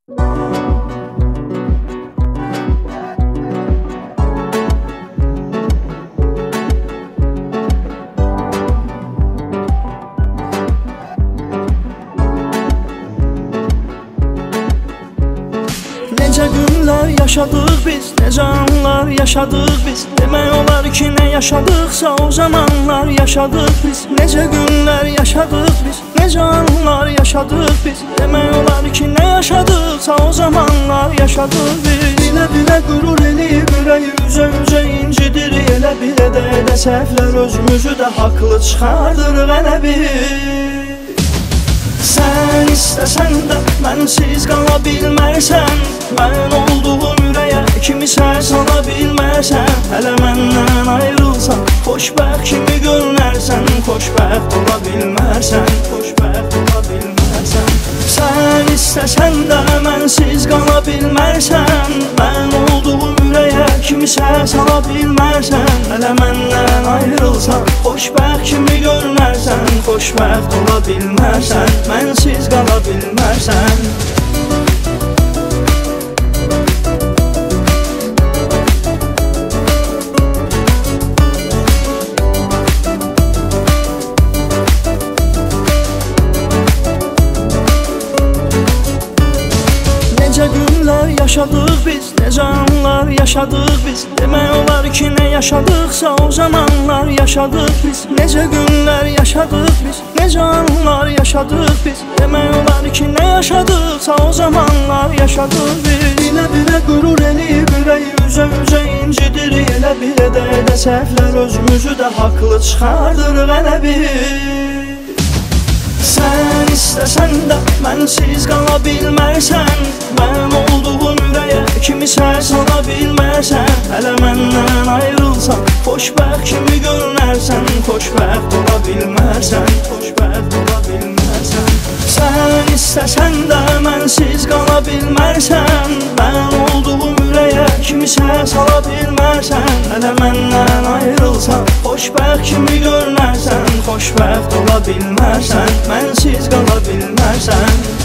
Necə günlər yaşadıq biz, necə anlar yaşadıq biz. Demək olar ki, nə yaşadıqsa o zamanlar yaşadıq biz. Necə günlər yaşadıq biz, necə anlar yaşadıq biz. Demək olar ki, nə yaşadıqsa o zamanlar yaşadıq biz. Bilə-bilə qürur eləyib ürəyi üzə-üzə incidir. Elə-bilə də edə səhvlər özümüzü də haqlı çıxardırıq elə bil. Sən istəsən də mənsiz qala bilmərsən. Mən olduğum ürəyə kimisə sala bilmərsən. Hələ məndən ayrılsan, xoşbəxt kimi görünərsən. Xoşbəxt ola bilmərsən, xoşbəxt ola bilmərsən. Sən istəsən də mənsiz qala bilmərsən. Mən olduğum ürəyə kimisə sala bilmərsən. Hələ məndən ayrılsan, xoşbəxt kimi görünərsən. Xoşbəxt ola bilmərsən, mənsiz qala bilmərsən. Necə günlər yaşadıq biz, necə anlar yaşadıq biz. Demək olar ki, nə yaşadıqsa o zamanlar yaşadıq biz. Necə günlər yaşadıq biz, necə anlar yaşadıq biz. Demək olar ki, nə yaşadıqsa o zamanlar yaşadıq biz. Bilə-bilə qürur eləyib ürəyi üzə-üzə incidir. Elə-bilə də edə səhvlər özümüzü də haqlı çıxardırıq elə bil. Sən istəsən də mənsiz qala bilmərsən. Mən olduğum ürəyə kimisə sala bilmərsən. Hələ məndən ayrılsan, xoşbəxt kimi görünərsən. Xoşbəxt ola bilmərsən, xoşbəxt ola bilmərsən. Sən istəsən də mənsiz qala bilmərsən. Mən olduğum ürəyə kimisə sala bilmərsən. Hələ məndən ayrılsan, xoşbəxt kimi görünərsən. Xoşbəxt ola bilmərsən, mənsiz qala bilmərsən.